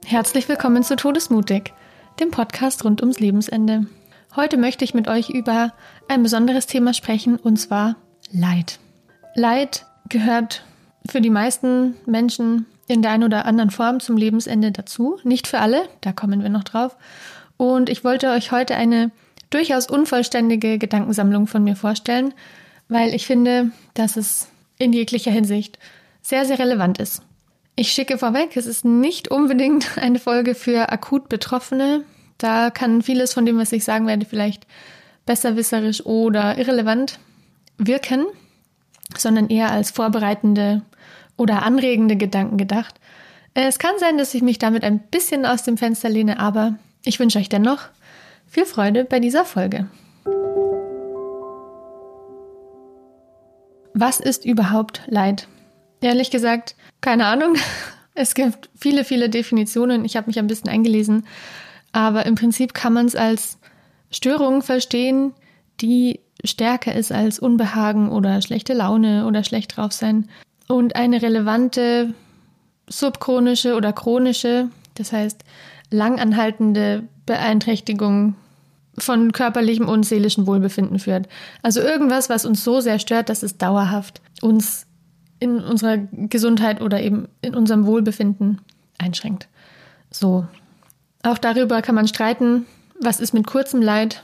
Herzlich willkommen zu Todesmutig, dem Podcast rund ums Lebensende. Heute möchte ich mit euch über ein besonderes Thema sprechen, und zwar Leid. Leid gehört für die meisten Menschen in der einen oder anderen Form zum Lebensende dazu. Nicht für alle, da kommen wir noch drauf. Und ich wollte euch heute eine durchaus unvollständige Gedankensammlung von mir vorstellen, weil ich finde, dass es in jeglicher Hinsicht sehr, sehr relevant ist. Ich schicke vorweg, es ist nicht unbedingt eine Folge für akut Betroffene. Da kann vieles von dem, was ich sagen werde, vielleicht besserwisserisch oder irrelevant wirken, sondern eher als vorbereitende oder anregende Gedanken gedacht. Es kann sein, dass ich mich damit ein bisschen aus dem Fenster lehne, aber ich wünsche euch dennoch viel Freude bei dieser Folge. Was ist überhaupt Leid? Ehrlich gesagt, keine Ahnung. Es gibt viele, viele Definitionen. Ich habe mich ein bisschen eingelesen. Aber im Prinzip kann man es als Störung verstehen, die stärker ist als Unbehagen oder schlechte Laune oder schlecht drauf sein. Und eine relevante subchronische oder chronische, das heißt langanhaltende Beeinträchtigung von körperlichem und seelischem Wohlbefinden führt. Also irgendwas, was uns so sehr stört, dass es dauerhaft uns in unserer Gesundheit oder eben in unserem Wohlbefinden einschränkt. So. Auch darüber kann man streiten, was ist mit kurzem Leid?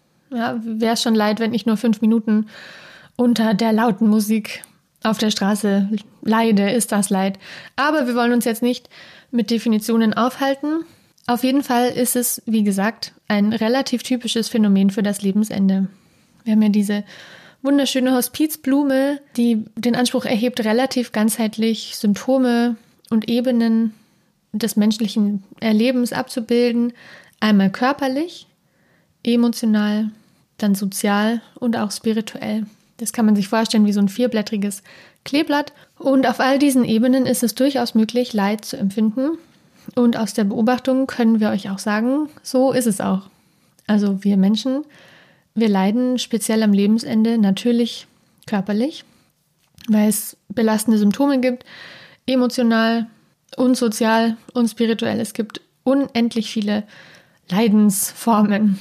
Ja, wäre es schon Leid, wenn ich nur 5 Minuten unter der lauten Musik auf der Straße leide, ist das Leid. Aber wir wollen uns jetzt nicht mit Definitionen aufhalten. Auf jeden Fall ist es, wie gesagt, ein relativ typisches Phänomen für das Lebensende. Wir haben ja diese wunderschöne Hospizblume, die den Anspruch erhebt, relativ ganzheitlich Symptome und Ebenen des menschlichen Erlebens abzubilden. Einmal körperlich, emotional, dann sozial und auch spirituell. Das kann man sich vorstellen wie so ein 4-blättriges Kleeblatt. Und auf all diesen Ebenen ist es durchaus möglich, Leid zu empfinden. Und aus der Beobachtung können wir euch auch sagen, so ist es auch. Also wir Menschen, wir leiden speziell am Lebensende natürlich körperlich, weil es belastende Symptome gibt, emotional und sozial und spirituell. Es gibt unendlich viele Leidensformen.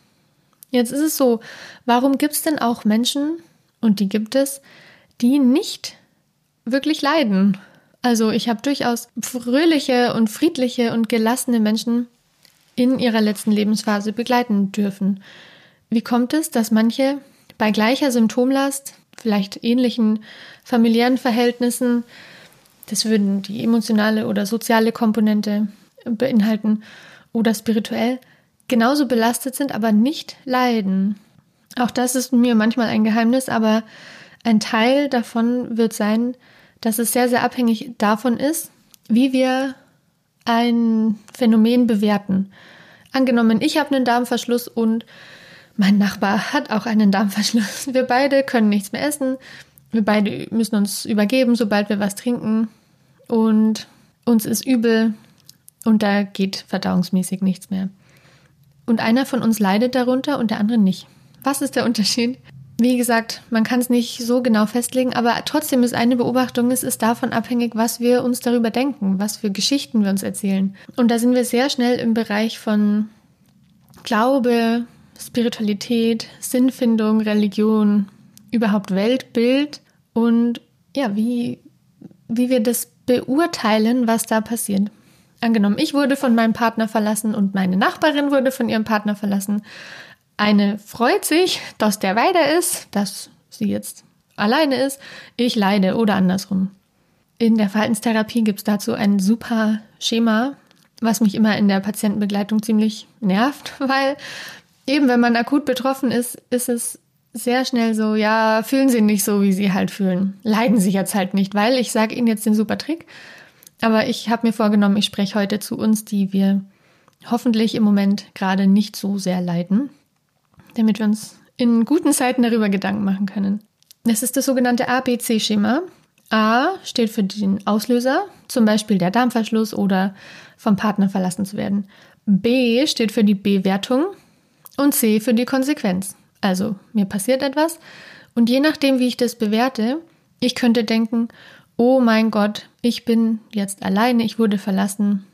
Jetzt ist es so, warum gibt es denn auch Menschen, und die gibt es, die nicht wirklich leiden? Also ich habe durchaus fröhliche und friedliche und gelassene Menschen in ihrer letzten Lebensphase begleiten dürfen. Wie kommt es, dass manche bei gleicher Symptomlast, vielleicht ähnlichen familiären Verhältnissen, das würden die emotionale oder soziale Komponente beinhalten oder spirituell, genauso belastet sind, aber nicht leiden? Auch das ist mir manchmal ein Geheimnis, aber ein Teil davon wird sein, dass es sehr, sehr abhängig davon ist, wie wir ein Phänomen bewerten. Angenommen, ich habe einen Darmverschluss und mein Nachbar hat auch einen Darmverschluss. Wir beide können nichts mehr essen. Wir beide müssen uns übergeben, sobald wir was trinken. Und uns ist übel und da geht verdauungsmäßig nichts mehr. Und einer von uns leidet darunter und der andere nicht. Was ist der Unterschied? Wie gesagt, man kann es nicht so genau festlegen, aber trotzdem ist eine Beobachtung, es ist davon abhängig, was wir uns darüber denken, was für Geschichten wir uns erzählen. Und da sind wir sehr schnell im Bereich von Glaube, Spiritualität, Sinnfindung, Religion, überhaupt Weltbild und ja, wie wir das beurteilen, was da passiert. Angenommen, ich wurde von meinem Partner verlassen und meine Nachbarin wurde von ihrem Partner verlassen. Eine freut sich, dass der weiter ist, dass sie jetzt alleine ist. Ich leide oder andersrum. In der Verhaltenstherapie gibt es dazu ein super Schema, was mich immer in der Patientenbegleitung ziemlich nervt, weil eben wenn man akut betroffen ist, ist es sehr schnell so, ja, fühlen Sie nicht so, wie Sie halt fühlen. Leiden Sie jetzt halt nicht, weil ich sage Ihnen jetzt den super Trick. Aber ich habe mir vorgenommen, ich spreche heute zu uns, die wir hoffentlich im Moment gerade nicht so sehr leiden, damit wir uns in guten Zeiten darüber Gedanken machen können. Das ist das sogenannte ABC-Schema. A steht für den Auslöser, zum Beispiel der Darmverschluss oder vom Partner verlassen zu werden. B steht für die Bewertung und C für die Konsequenz. Also mir passiert etwas und je nachdem, wie ich das bewerte, ich könnte denken, oh mein Gott, ich bin jetzt alleine, ich wurde verlassen,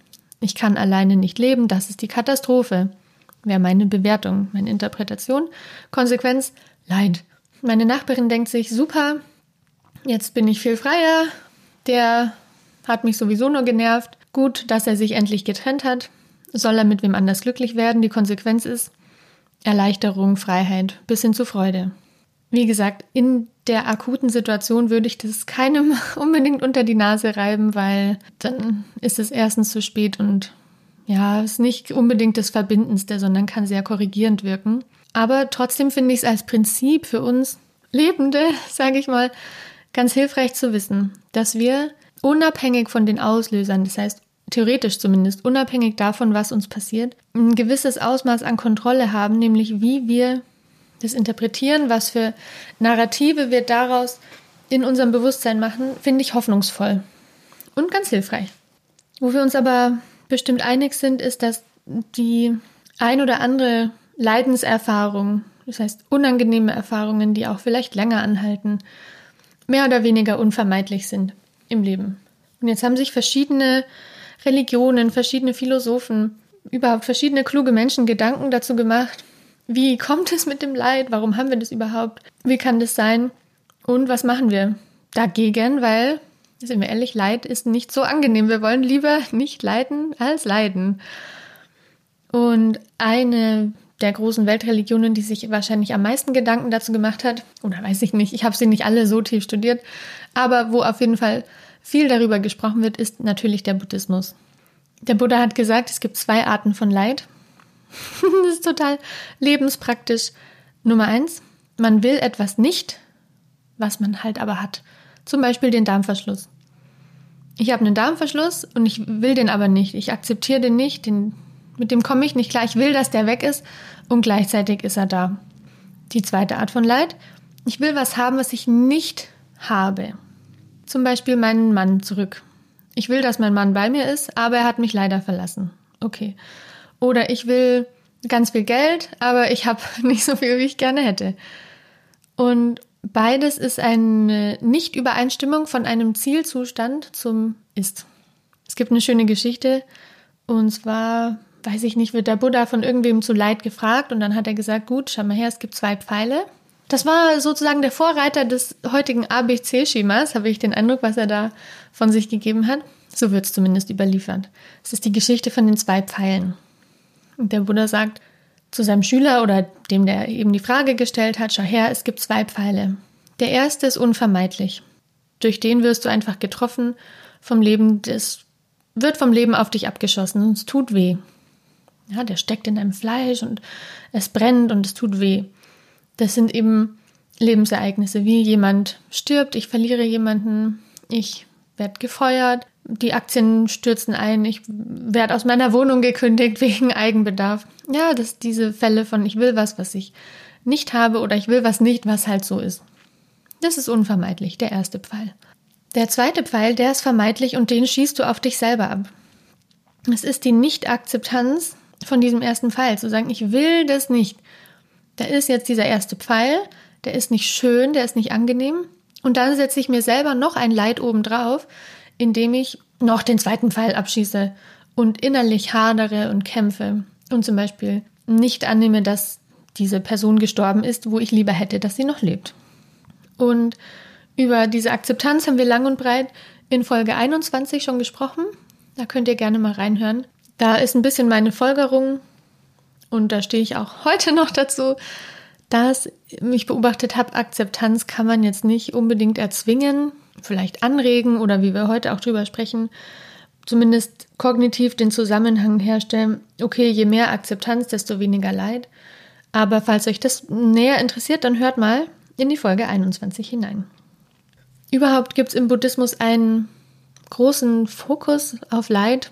Ich kann alleine nicht leben, das ist die Katastrophe. Wäre meine Bewertung, meine Interpretation. Konsequenz, Leid. Meine Nachbarin denkt sich, super, jetzt bin ich viel freier, der hat mich sowieso nur genervt. Gut, dass er sich endlich getrennt hat. Soll er mit wem anders glücklich werden? Die Konsequenz ist Erleichterung, Freiheit bis hin zu Freude. Wie gesagt, in der akuten Situation würde ich das keinem unbedingt unter die Nase reiben, weil dann ist es erstens zu spät und ja, ist nicht unbedingt das Verbindendste, sondern kann sehr korrigierend wirken. Aber trotzdem finde ich es als Prinzip für uns Lebende, sage ich mal, ganz hilfreich zu wissen, dass wir unabhängig von den Auslösern, das heißt theoretisch zumindest, unabhängig davon, was uns passiert, ein gewisses Ausmaß an Kontrolle haben, nämlich wie wir das interpretieren, was für Narrative wir daraus in unserem Bewusstsein machen, finde ich hoffnungsvoll und ganz hilfreich. Wo wir uns aber bestimmt einig sind, ist, dass die ein oder andere Leidenserfahrung, das heißt unangenehme Erfahrungen, die auch vielleicht länger anhalten, mehr oder weniger unvermeidlich sind im Leben. Und jetzt haben sich verschiedene Religionen, verschiedene Philosophen, überhaupt verschiedene kluge Menschen Gedanken dazu gemacht, wie kommt es mit dem Leid, warum haben wir das überhaupt, wie kann das sein und was machen wir dagegen, weil, sind wir ehrlich, Leid ist nicht so angenehm. Wir wollen lieber nicht leiden als leiden. Und eine der großen Weltreligionen, die sich wahrscheinlich am meisten Gedanken dazu gemacht hat, oder weiß ich nicht, ich habe sie nicht alle so tief studiert, aber wo auf jeden Fall viel darüber gesprochen wird, ist natürlich der Buddhismus. Der Buddha hat gesagt, es gibt 2 Arten von Leid. Das ist total lebenspraktisch. Nummer 1, man will etwas nicht, was man halt aber hat. Zum Beispiel den Darmverschluss. Ich habe einen Darmverschluss und ich will den aber nicht. Ich akzeptiere den nicht, mit dem komme ich nicht klar. Ich will, dass der weg ist und gleichzeitig ist er da. Die zweite Art von Leid, ich will was haben, was ich nicht habe. Zum Beispiel meinen Mann zurück. Ich will, dass mein Mann bei mir ist, aber er hat mich leider verlassen. Okay. Oder ich will ganz viel Geld, aber ich habe nicht so viel, wie ich gerne hätte. Und beides ist eine Nicht-Übereinstimmung von einem Zielzustand zum Ist. Es gibt eine schöne Geschichte und zwar, weiß ich nicht, wird der Buddha von irgendwem zu Leid gefragt und dann hat er gesagt, gut, schau mal her, es gibt 2 Pfeile. Das war sozusagen der Vorreiter des heutigen ABC-Schemas, habe ich den Eindruck, was er da von sich gegeben hat. So wird es zumindest überliefert. Es ist die Geschichte von den 2 Pfeilen. Und der Buddha sagt zu seinem Schüler oder dem, der eben die Frage gestellt hat, schau her, es gibt 2 Pfeile. Der erste ist unvermeidlich. Durch den wirst du einfach getroffen vom Leben, das wird vom Leben auf dich abgeschossen und es tut weh. Ja, der steckt in deinem Fleisch und es brennt und es tut weh. Das sind eben Lebensereignisse, wie jemand stirbt, ich verliere jemanden, ich werde gefeuert, die Aktien stürzen ein, ich werde aus meiner Wohnung gekündigt wegen Eigenbedarf. Ja, das sind diese Fälle von ich will was ich nicht habe oder ich will was nicht, was halt so ist. Das ist unvermeidlich, der erste Pfeil. Der zweite Pfeil, der ist vermeidlich und den schießt du auf dich selber ab. Es ist die Nicht-Akzeptanz von diesem ersten Pfeil, zu sagen, ich will das nicht. Da ist jetzt dieser erste Pfeil, der ist nicht schön, der ist nicht angenehm. Und dann setze ich mir selber noch ein Leid obendrauf, indem ich noch den zweiten Pfeil abschieße und innerlich hadere und kämpfe und zum Beispiel nicht annehme, dass diese Person gestorben ist, wo ich lieber hätte, dass sie noch lebt. Und über diese Akzeptanz haben wir lang und breit in Folge 21 schon gesprochen. Da könnt ihr gerne mal reinhören. Da ist ein bisschen meine Folgerung und da stehe ich auch heute noch dazu, dass ich beobachtet habe, Akzeptanz kann man jetzt nicht unbedingt erzwingen, vielleicht anregen oder wie wir heute auch drüber sprechen, zumindest kognitiv den Zusammenhang herstellen, okay, je mehr Akzeptanz, desto weniger Leid. Aber falls euch das näher interessiert, dann hört mal in die Folge 21 hinein. Überhaupt gibt es im Buddhismus einen großen Fokus auf Leid.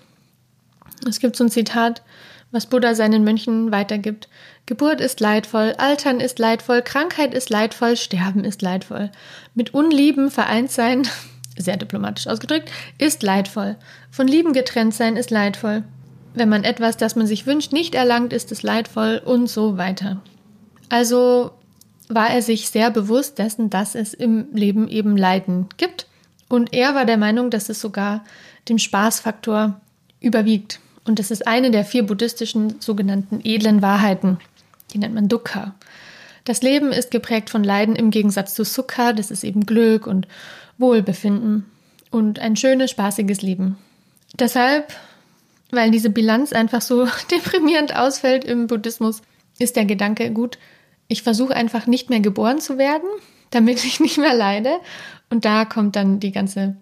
Es gibt so ein Zitat, was Buddha seinen Mönchen weitergibt. Geburt ist leidvoll, Altern ist leidvoll, Krankheit ist leidvoll, Sterben ist leidvoll. Mit Unlieben vereint sein, sehr diplomatisch ausgedrückt, ist leidvoll. Von Lieben getrennt sein ist leidvoll. Wenn man etwas, das man sich wünscht, nicht erlangt, ist es leidvoll und so weiter. Also war er sich sehr bewusst dessen, dass es im Leben eben Leiden gibt. Und er war der Meinung, dass es sogar dem Spaßfaktor überwiegt. Und das ist eine der 4 buddhistischen sogenannten edlen Wahrheiten. Die nennt man Dukkha. Das Leben ist geprägt von Leiden im Gegensatz zu Sukha. Das ist eben Glück und Wohlbefinden und ein schönes, spaßiges Leben. Deshalb, weil diese Bilanz einfach so deprimierend ausfällt im Buddhismus, ist der Gedanke, gut, ich versuche einfach nicht mehr geboren zu werden, damit ich nicht mehr leide. Und da kommt dann die ganze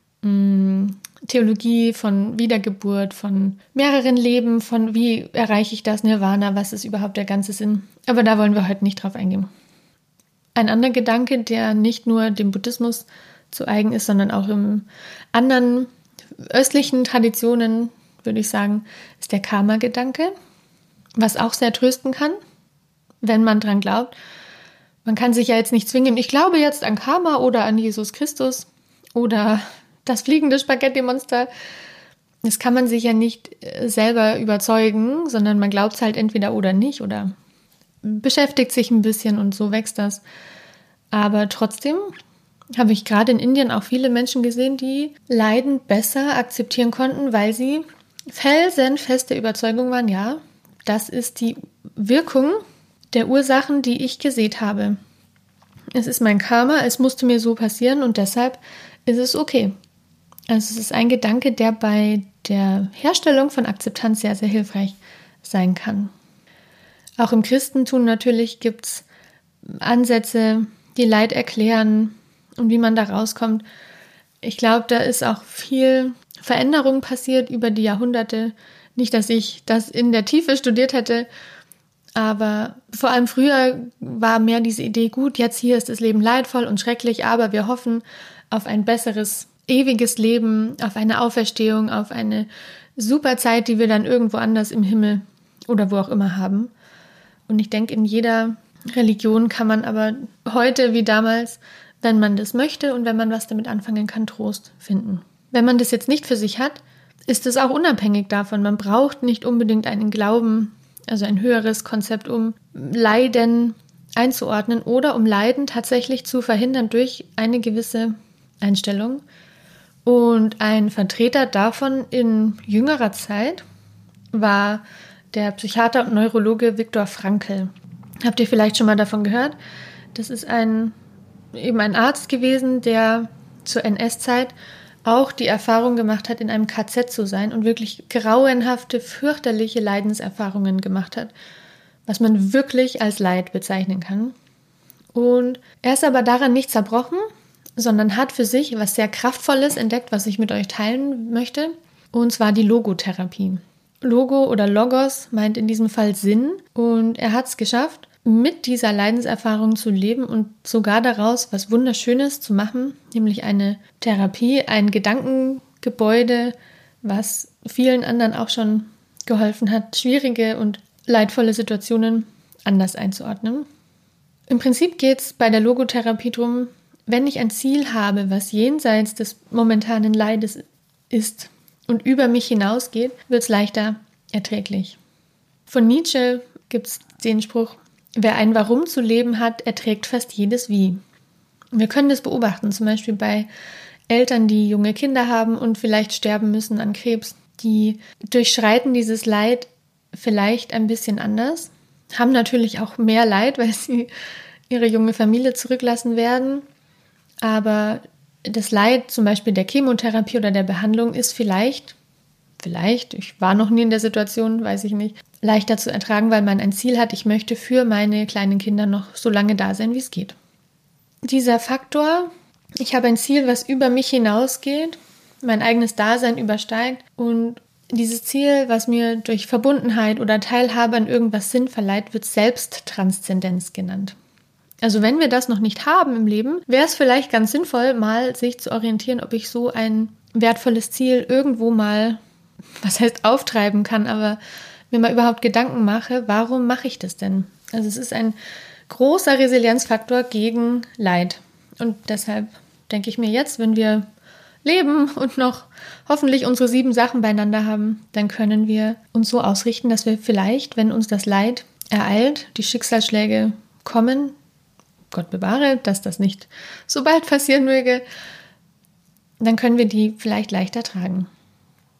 Theologie von Wiedergeburt, von mehreren Leben, von wie erreiche ich das Nirvana, was ist überhaupt der ganze Sinn. Aber da wollen wir heute nicht drauf eingehen. Ein anderer Gedanke, der nicht nur dem Buddhismus zu eigen ist, sondern auch in anderen östlichen Traditionen, würde ich sagen, ist der Karma-Gedanke, was auch sehr trösten kann, wenn man dran glaubt. Man kann sich ja jetzt nicht zwingen, ich glaube jetzt an Karma oder an Jesus Christus oder das fliegende Spaghetti-Monster. Das kann man sich ja nicht selber überzeugen, sondern man glaubt es halt entweder oder nicht oder beschäftigt sich ein bisschen und so wächst das. Aber trotzdem habe ich gerade in Indien auch viele Menschen gesehen, die Leiden besser akzeptieren konnten, weil sie felsenfest der Überzeugung waren, ja, das ist die Wirkung der Ursachen, die ich gesät habe. Es ist mein Karma, es musste mir so passieren und deshalb ist es okay. Also es ist ein Gedanke, der bei der Herstellung von Akzeptanz sehr, sehr hilfreich sein kann. Auch im Christentum natürlich gibt es Ansätze, die Leid erklären und wie man da rauskommt. Ich glaube, da ist auch viel Veränderung passiert über die Jahrhunderte. Nicht, dass ich das in der Tiefe studiert hätte, aber vor allem früher war mehr diese Idee, gut, jetzt hier ist das Leben leidvoll und schrecklich, aber wir hoffen auf ein besseres, ewiges Leben, auf eine Auferstehung, auf eine super Zeit, die wir dann irgendwo anders im Himmel oder wo auch immer haben. Und ich denke, in jeder Religion kann man aber heute wie damals, wenn man das möchte und wenn man was damit anfangen kann, Trost finden. Wenn man das jetzt nicht für sich hat, ist es auch unabhängig davon. Man braucht nicht unbedingt einen Glauben, also ein höheres Konzept, um Leiden einzuordnen oder um Leiden tatsächlich zu verhindern durch eine gewisse Einstellung. Und ein Vertreter davon in jüngerer Zeit war der Psychiater und Neurologe Viktor Frankl. Habt ihr vielleicht schon mal davon gehört? Das ist eben ein Arzt gewesen, der zur NS-Zeit auch die Erfahrung gemacht hat, in einem KZ zu sein und wirklich grauenhafte, fürchterliche Leidenserfahrungen gemacht hat, was man wirklich als Leid bezeichnen kann. Und er ist aber daran nicht zerbrochen, sondern hat für sich was sehr Kraftvolles entdeckt, was ich mit euch teilen möchte, und zwar die Logotherapie. Logo oder Logos meint in diesem Fall Sinn und er hat es geschafft, mit dieser Leidenserfahrung zu leben und sogar daraus was Wunderschönes zu machen, nämlich eine Therapie, ein Gedankengebäude, was vielen anderen auch schon geholfen hat, schwierige und leidvolle Situationen anders einzuordnen. Im Prinzip geht es bei der Logotherapie darum, wenn ich ein Ziel habe, was jenseits des momentanen Leides ist und über mich hinausgeht, wird es leichter erträglich. Von Nietzsche gibt es den Spruch, wer ein Warum zu leben hat, erträgt fast jedes Wie. Wir können das beobachten, zum Beispiel bei Eltern, die junge Kinder haben und vielleicht sterben müssen an Krebs. Die durchschreiten dieses Leid vielleicht ein bisschen anders, haben natürlich auch mehr Leid, weil sie ihre junge Familie zurücklassen werden. Aber das Leid zum Beispiel der Chemotherapie oder der Behandlung ist vielleicht, ich war noch nie in der Situation, weiß ich nicht, leichter zu ertragen, weil man ein Ziel hat, ich möchte für meine kleinen Kinder noch so lange da sein, wie es geht. Dieser Faktor, ich habe ein Ziel, was über mich hinausgeht, mein eigenes Dasein übersteigt und dieses Ziel, was mir durch Verbundenheit oder Teilhabe an irgendwas Sinn verleiht, wird Selbsttranszendenz genannt. Also wenn wir das noch nicht haben im Leben, wäre es vielleicht ganz sinnvoll, mal sich zu orientieren, ob ich so ein wertvolles Ziel irgendwo mal, was heißt auftreiben kann, aber mir mal überhaupt Gedanken mache, warum mache ich das denn? Also es ist ein großer Resilienzfaktor gegen Leid. Und deshalb denke ich mir jetzt, wenn wir leben und noch hoffentlich unsere 7 Sachen beieinander haben, dann können wir uns so ausrichten, dass wir vielleicht, wenn uns das Leid ereilt, die Schicksalsschläge kommen, Gott bewahre, dass das nicht so bald passieren möge, dann können wir die vielleicht leichter tragen.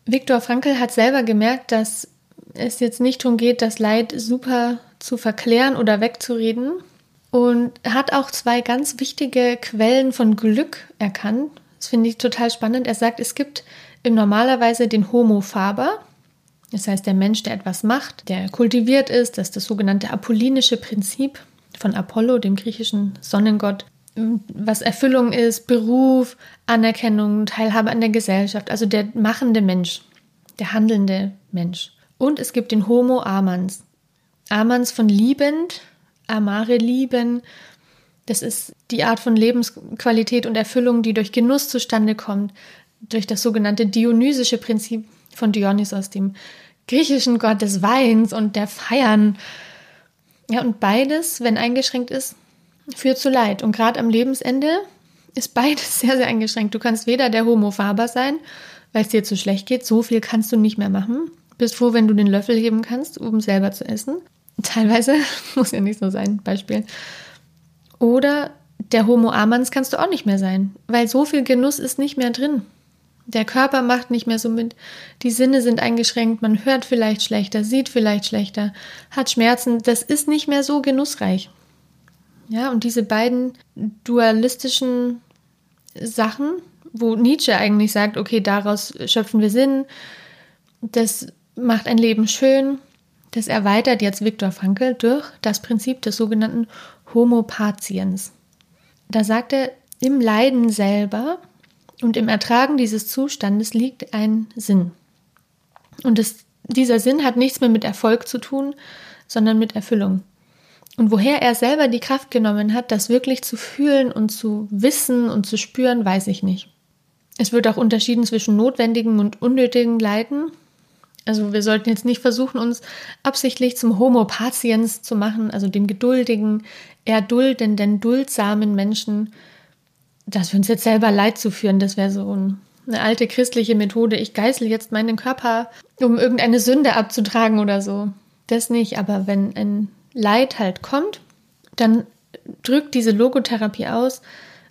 Viktor Frankl hat selber gemerkt, dass es jetzt nicht darum geht, das Leid super zu verklären oder wegzureden, und hat auch 2 ganz wichtige Quellen von Glück erkannt. Das finde ich total spannend. Er sagt, es gibt normalerweise den Homo faber, das heißt der Mensch, der etwas macht, der kultiviert ist, das ist das sogenannte apollinische Prinzip von Apollo, dem griechischen Sonnengott, was Erfüllung ist, Beruf, Anerkennung, Teilhabe an der Gesellschaft, also der machende Mensch, der handelnde Mensch. Und es gibt den Homo amans. Amans von liebend, amare lieben. Das ist die Art von Lebensqualität und Erfüllung, die durch Genuss zustande kommt, durch das sogenannte dionysische Prinzip von Dionysos, dem griechischen Gott des Weins und der Feiern. Ja, und beides, wenn eingeschränkt ist, führt zu Leid. Und gerade am Lebensende ist beides sehr, sehr eingeschränkt. Du kannst weder der Homo faber sein, weil es dir zu schlecht geht, so viel kannst du nicht mehr machen. Bist froh, wenn du den Löffel heben kannst, um selber zu essen. Teilweise, muss ja nicht so sein, Beispiel. Oder der Homo amans kannst du auch nicht mehr sein, weil so viel Genuss ist nicht mehr drin. Der Körper macht nicht mehr so mit, die Sinne sind eingeschränkt, man hört vielleicht schlechter, sieht vielleicht schlechter, hat Schmerzen, das ist nicht mehr so genussreich. Ja, und diese beiden dualistischen Sachen, wo Nietzsche eigentlich sagt, okay, daraus schöpfen wir Sinn, das macht ein Leben schön, das erweitert jetzt Viktor Frankl durch das Prinzip des sogenannten Homopatiens. Da sagt er, im Leiden selber und im Ertragen dieses Zustandes liegt ein Sinn. Und dieser Sinn hat nichts mehr mit Erfolg zu tun, sondern mit Erfüllung. Und woher er selber die Kraft genommen hat, das wirklich zu fühlen und zu wissen und zu spüren, weiß ich nicht. Es wird auch unterschieden zwischen notwendigem und unnötigem Leiden. Also wir sollten jetzt nicht versuchen, uns absichtlich zum Homo patiens zu machen, also dem geduldigen, erduldenden, duldsamen Menschen, dass wir uns jetzt selber Leid zuführen. Das wäre so eine alte christliche Methode. Ich geißel jetzt meinen Körper, um irgendeine Sünde abzutragen oder so. Das nicht, aber wenn ein Leid halt kommt, dann drückt diese Logotherapie aus,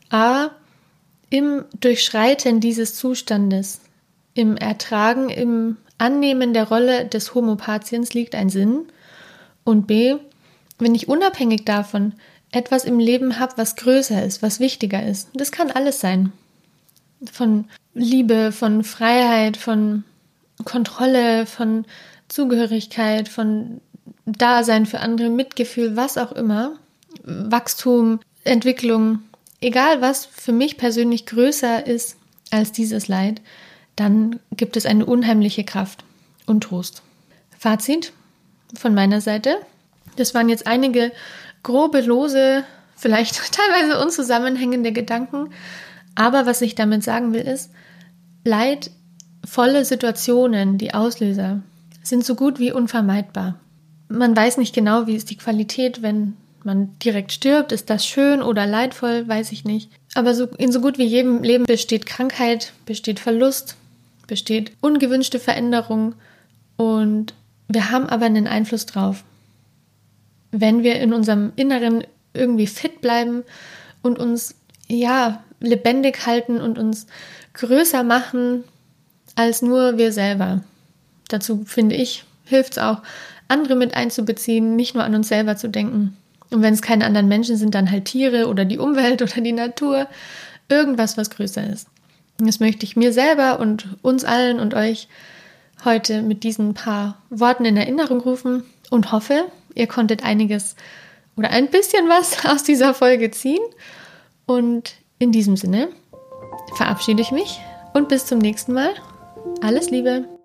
im Durchschreiten dieses Zustandes, im Ertragen, im Annehmen der Rolle des Homo patiens liegt ein Sinn, und B, wenn ich unabhängig davon etwas im Leben habe, was größer ist, was wichtiger ist. Das kann alles sein. Von Liebe, von Freiheit, von Kontrolle, von Zugehörigkeit, von Dasein für andere, Mitgefühl, was auch immer. Wachstum, Entwicklung, egal was für mich persönlich größer ist als dieses Leid, dann gibt es eine unheimliche Kraft und Trost. Fazit von meiner Seite. Das waren jetzt einige grobe, lose, vielleicht teilweise unzusammenhängende Gedanken. Aber was ich damit sagen will, ist, leidvolle Situationen, die Auslöser, sind so gut wie unvermeidbar. Man weiß nicht genau, wie ist die Qualität, wenn man direkt stirbt. Ist das schön oder leidvoll? Weiß ich nicht. Aber in so gut wie jedem Leben besteht Krankheit, besteht Verlust, besteht ungewünschte Veränderung, und wir haben aber einen Einfluss drauf. Wenn wir in unserem Inneren irgendwie fit bleiben und uns lebendig halten und uns größer machen als nur wir selber. Dazu, finde ich, hilft es auch, andere mit einzubeziehen, nicht nur an uns selber zu denken. Und wenn es keine anderen Menschen sind, dann halt Tiere oder die Umwelt oder die Natur. Irgendwas, was größer ist. Und das möchte ich mir selber und uns allen und euch heute mit diesen paar Worten in Erinnerung rufen und hoffe, ihr konntet einiges oder ein bisschen was aus dieser Folge ziehen. Und in diesem Sinne verabschiede ich mich und bis zum nächsten Mal. Alles Liebe!